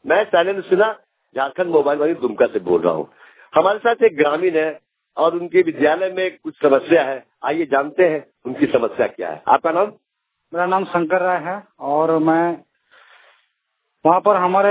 मैं शैलेंद्र सिन्हा झारखंड मोबाइल वाली दुमका से बोल रहा हूँ। हमारे साथ एक ग्रामीण है और उनके विद्यालय में कुछ समस्या है। आइए जानते हैं उनकी समस्या क्या है। आपका नाम? मेरा नाम शंकर राय है और मैं वहाँ पर हमारे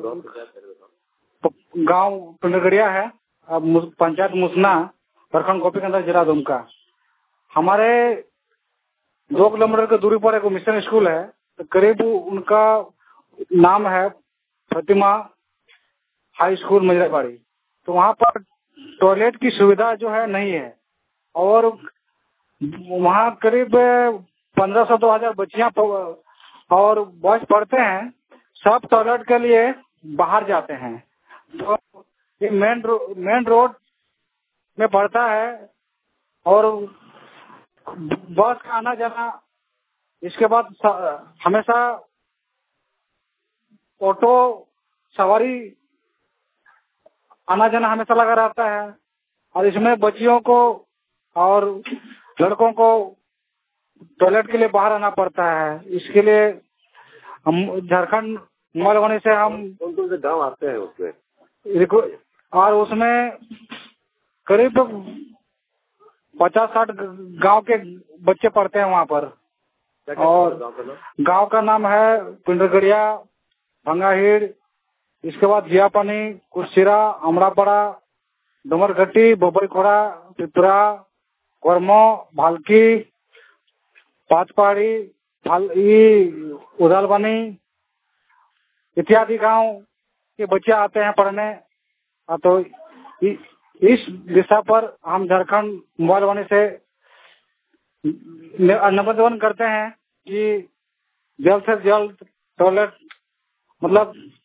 गांव पिंडगड़िया है, अब पंचायत मुसना, प्रखंड गोपीगंज, जिला दुमका। हमारे 2 किलोमीटर की दूरी पर एक मिशन स्कूल है, तो करीब उनका नाम है प्रतिमा हाई स्कूल मजराबाड़ी। तो वहाँ पर टॉयलेट की सुविधा जो है नहीं है और वहाँ करीब 1500-2000 बच्चियां और बॉयज पढ़ते हैं। सब टॉयलेट के लिए बाहर जाते हैं। तो ये मेन रोड में पड़ता है और बस का आना जाना, इसके बाद हमेशा ऑटो सवारी आना जाना हमेशा लगा रहता है और इसमें बच्चियों को और लड़कों को टॉयलेट के लिए बाहर आना पड़ता है। इसके लिए हम झारखंड मोबाइल वाले से हम कौन से गाँव आते हैं उसमें, और उसमें करीब 50-60 गांव के बच्चे पढ़ते हैं वहाँ पर। और गांव का नाम है पिंडगड़िया, भंगाहीड़, इसके बाद जियापानी, कुर्सिरा, अमड़ापड़ा, डुमरघट्टी, बोबईखोड़ा, पिपरा, कोरमो, भालकी, पाँचपहाड़ी, उदालबनी इत्यादि गांव के बच्चे आते हैं पढ़ने। तो इस दिशा पर हम झारखंड मोबाइल वाले से निवेदन करते हैं कि जल्द से जल्द टॉयलेट मतलब